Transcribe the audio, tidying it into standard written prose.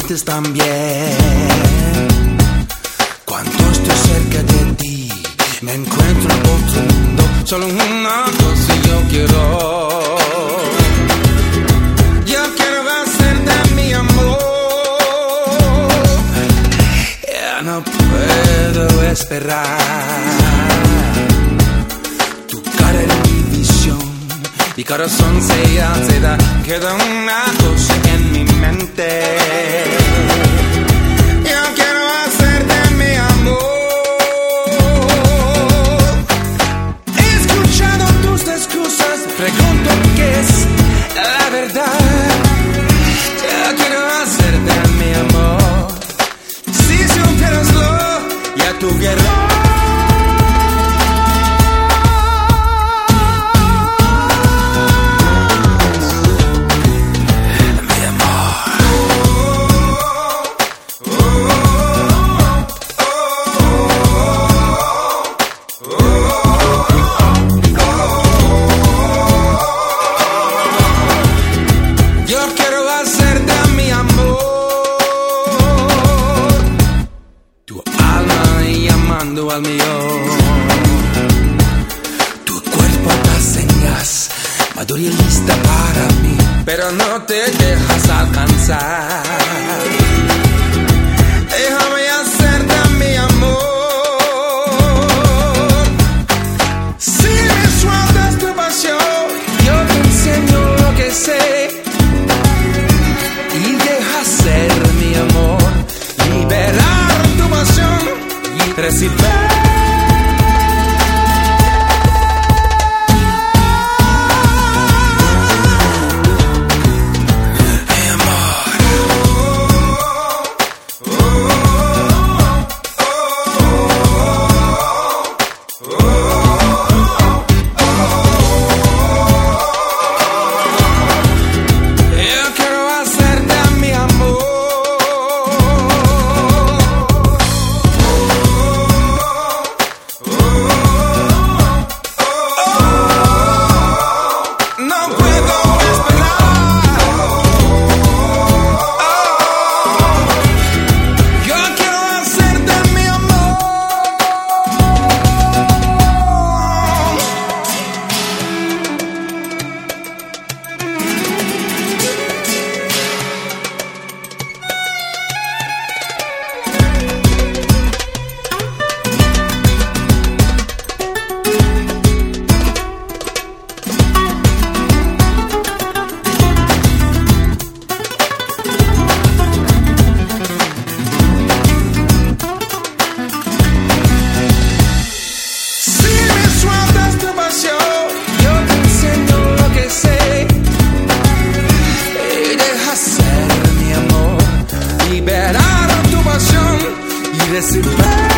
sientes también. Cuando estoy cerca de ti, me encuentro en otro mundo. Solo una cosa yo quiero. Yo quiero hacerte mi amor. Ya no puedo esperar. Tu cara en mi visión, mi corazón se da. Queda una cosa en mi mente. Yo quiero hacerte mi amor. He escuchado tus excusas, pregunto qué es la verdad. Yo quiero hacerte mi amor. Si supieraslo, ya tuvieras. Al mío, tu cuerpo da señas, madura y lista para mí, pero no te dejas alcanzar. Déjame hacerte mi amor. Si me sueltas tu pasión, yo te enseño lo que sé y deja ser mi amor, liberar tu pasión y recibir. Liberar tu pasión y recibir.